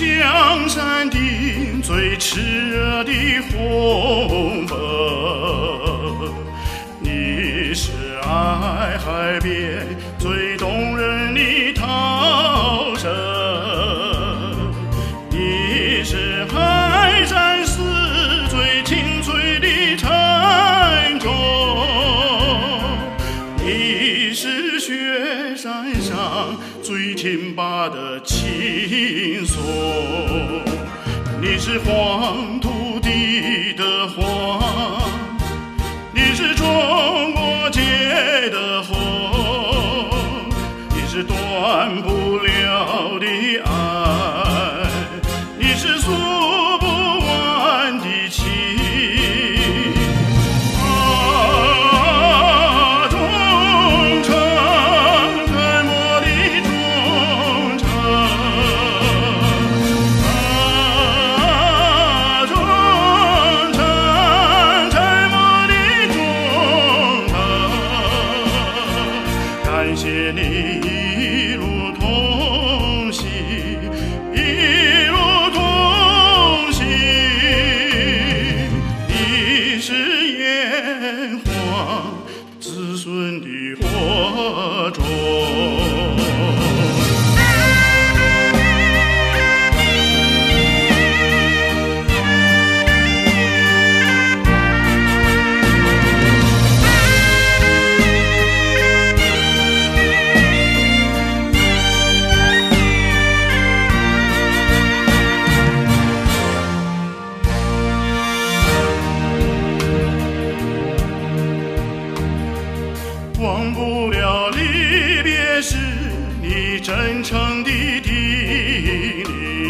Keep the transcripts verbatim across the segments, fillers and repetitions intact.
江山顶最炽热的红枫，你是爱海边最动人的涛声，你是海战时最清脆的沉重，你是雪山上最挺拔的青松，你是黄土地的黄，你是中国结的红，你是断不了的爱，你是诉不完的情。啊，忠诚，沉默的忠诚。啊，忠诚，沉默的忠诚。感谢你一路同行，一路同行，你是炎黄子孙的火种。忘不了离别时你真诚的叮咛，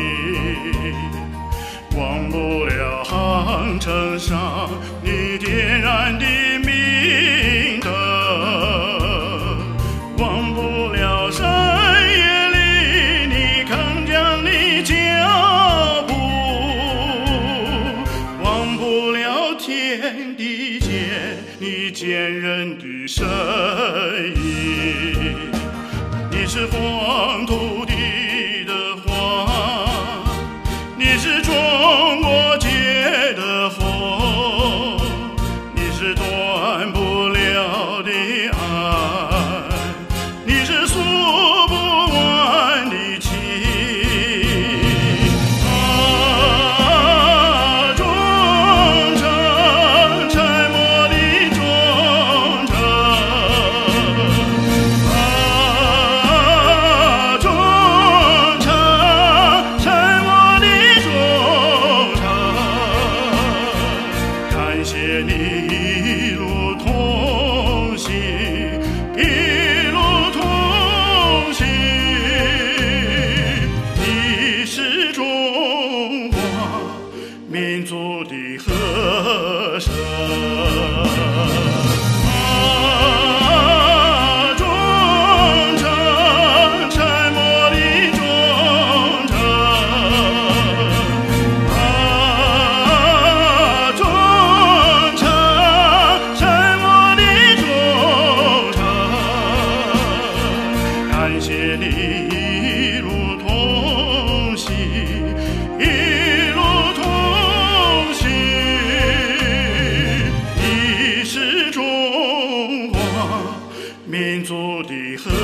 忘不了航程上你点燃的明灯，忘不了深夜里你铿锵的脚步，忘不了天地间你坚韧的身影，你是黄土地的黄，你是中国结的红，你是断不了的爱，你是诉不完的情。啊，忠诚，沉默的忠诚。啊，忠诚，沉默的忠诚。感谢你一路同行，一路同行，你是中华民族的和声。啊，忠诚，沉默的忠诚。啊，忠诚，沉默的忠诚。感谢你一路同行，一路同行，你是中华民族的和